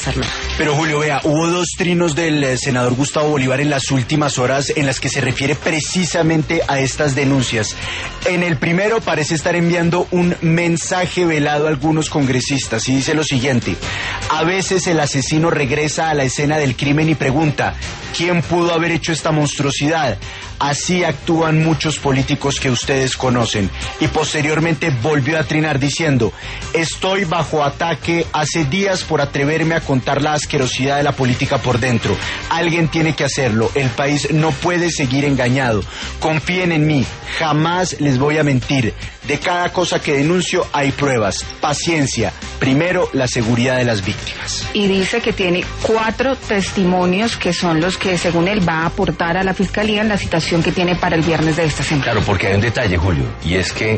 Pero Julio, vea, hubo dos trinos del senador Gustavo Bolívar en las últimas horas en las que se refiere precisamente a estas denuncias. En el primero parece estar enviando un mensaje velado a algunos congresistas y dice lo siguiente: a veces el asesino regresa a la escena del crimen y pregunta, ¿quién pudo haber hecho esta monstruosidad? Así actúan muchos políticos que ustedes conocen. Y posteriormente volvió a trinar diciendo, estoy bajo ataque hace días por atreverme a contar la asquerosidad de la política por dentro. Alguien tiene que hacerlo. El país no puede seguir engañado. Confíen en mí. Jamás les voy a mentir. De cada cosa que denuncio hay pruebas. Paciencia. Primero, la seguridad de las víctimas. Y dice que tiene 4 testimonios que son los que, según él, va a aportar a la Fiscalía en la citación que tiene para el viernes de esta semana. Claro, porque hay un detalle, Julio, y es que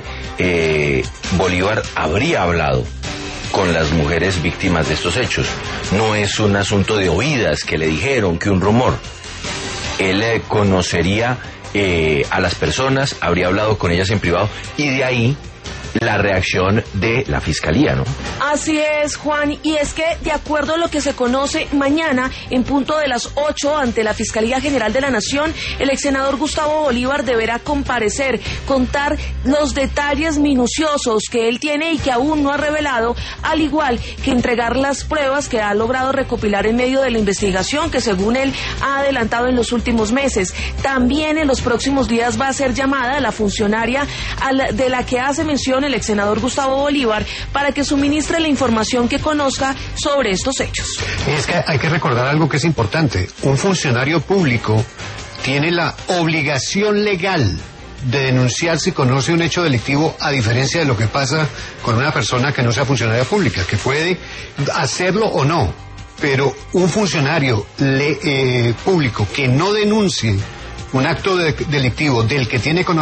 Bolívar habría hablado con las mujeres víctimas de estos hechos. No es un asunto de oídas que le dijeron, que un rumor. Él conocería a las personas, habría hablado con ellas en privado, y de ahí la reacción de la Fiscalía, ¿no? Así es, Juan, y es que de acuerdo a lo que se conoce, mañana, en punto de las 8, ante la Fiscalía General de la Nación, el ex senador Gustavo Bolívar deberá comparecer, contar los detalles minuciosos que él tiene y que aún no ha revelado, al igual que entregar las pruebas que ha logrado recopilar en medio de la investigación que, según él, ha adelantado en los últimos meses. También en los próximos días va a ser llamada la funcionaria de la que hace mención el ex senador Gustavo Bolívar para que suministre la información que conozca sobre estos hechos. Es que hay que recordar algo que es importante. Un funcionario público tiene la obligación legal de denunciar si conoce un hecho delictivo, a diferencia de lo que pasa con una persona que no sea funcionaria pública, que puede hacerlo o no, pero un funcionario público que no denuncie un acto delictivo del que tiene conocimiento